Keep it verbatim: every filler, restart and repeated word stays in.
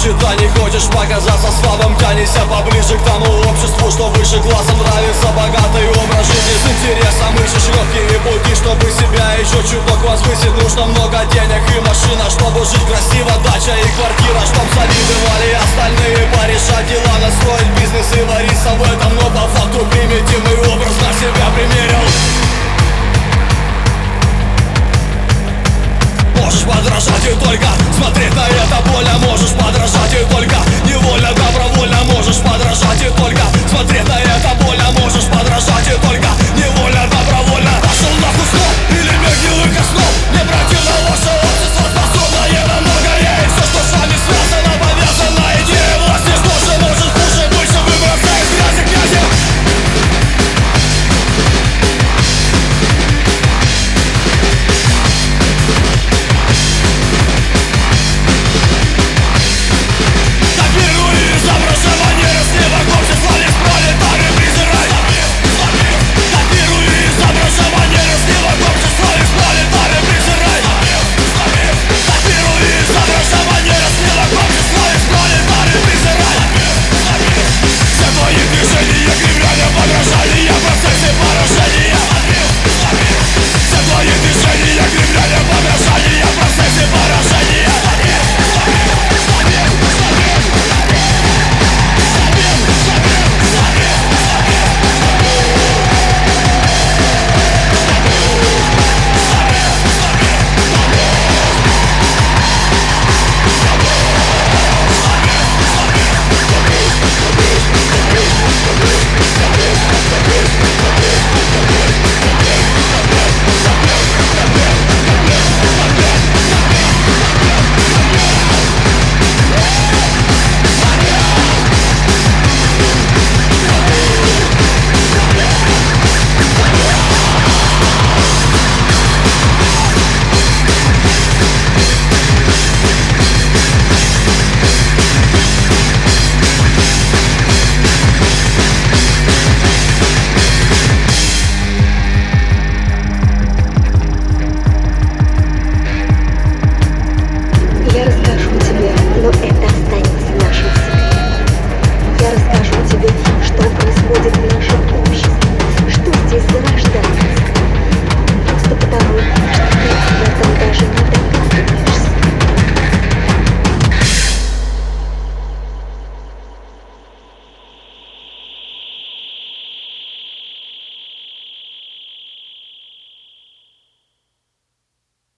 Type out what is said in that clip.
счета, не хочешь показаться слабым, тянешься поближе к тому обществу, что выше глазом. Нравится богатый образ жизни, с интересом ищешь легкие пути, чтобы себя еще чуток возвысить. Нужно много денег и машина, чтобы жить красиво, дача и квартира, чтоб завидовали остальные, порешать дела, настроить бизнес и вариться в этом. Но по факту примитивный образ на себя примерил. Можешь подражать и только смотреть на это больно. Можешь подражать и только невольно, добровольно. Можешь подражать и только смотреть на